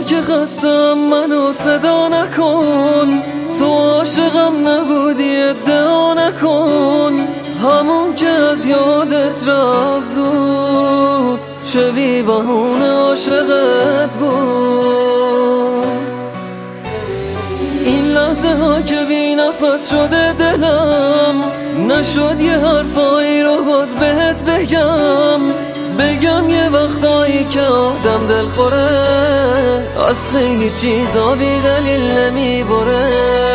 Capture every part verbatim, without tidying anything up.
که خستم منو صدا نکن، تو عاشقم نبودی ادعا نکن. همون که از یادت رفت زود، چه بی بهونه عاشقت بود. این لحظه ها که بی نفس شده دلم، نشد یه حرفایی رو باز بهت بگم. بگم یه وقتایی که آدم دل خوره، از خیلی چیزا بی دلیل نمیبره.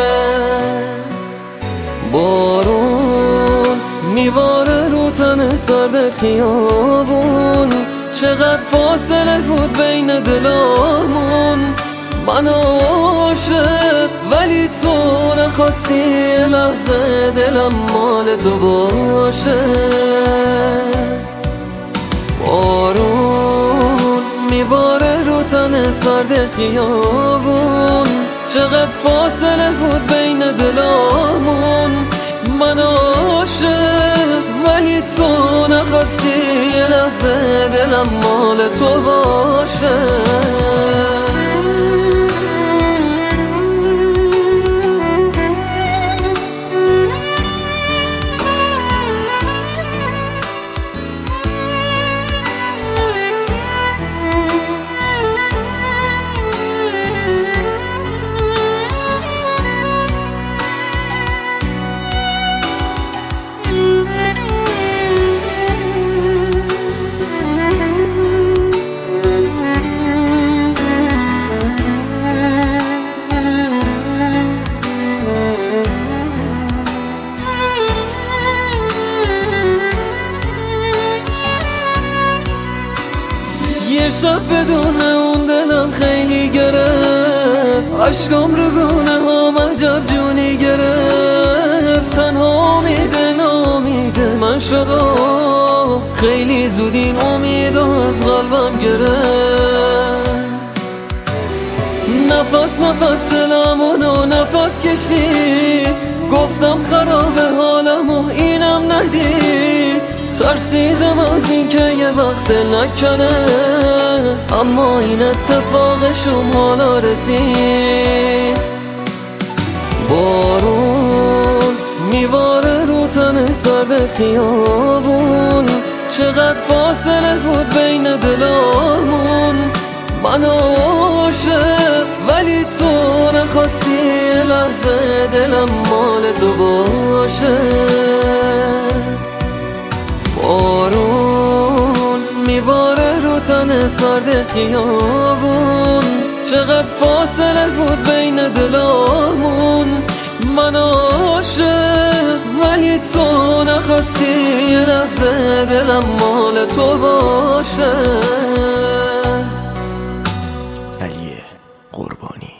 بارون میباره رو تن سرد خیابون، چقدر فاصله بود بین دلامون. من عاشق ولی تو نخواستی یه لحظه دلم مال تو باشه. بارون میباره رو تن سرد خیابون، چقدر فاصله بود بین دلامون. من عاشق ولی تو نخواستی یه لحظه دلم مال تو باشه. یه شب بدون اون دلم خیلی گرفت، عشقام رو گونه هم عجب جونی گرفت. تنها امیده نامیده من شدم، خیلی زود این امید از قلبم گرفت. نفس نفس دلمونو نفس کشید، گفتم خراب حالم و اینم ندید. ترسیدم از این که یه وقت نکنه، اما این اتفاقشون حالا رسید. بارون میباره رو تن سرد خیابون، چقدر فاصله بود بین دلامون. من عاشق ولی تو نخواستی یه لحظه دلم مال تو باشه. بارون میباره رو تن سرد خیابون، چقدر فاصله بود بین دلامون. من عاشق ولی تو نخواستی یه لحظه دلم مال تو باشه. علی قربانی.